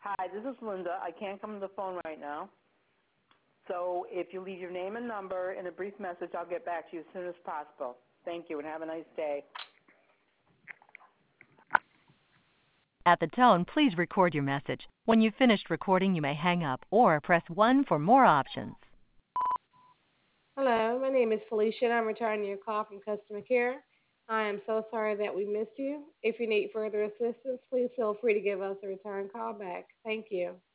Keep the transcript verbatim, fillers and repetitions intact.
Hi, this is Linda. I can't come to the phone right now. So if you leave your name and number in a brief message, I'll get back to you as soon as possible. Thank you and have a nice day. At the tone, please record your message. When you've finished recording, you may hang up or press one for more options. Hello, my name is Felicia and I'm returning your call from customer care. I am so sorry that we missed you. If you need further assistance, please feel free to give us a return call back. Thank you.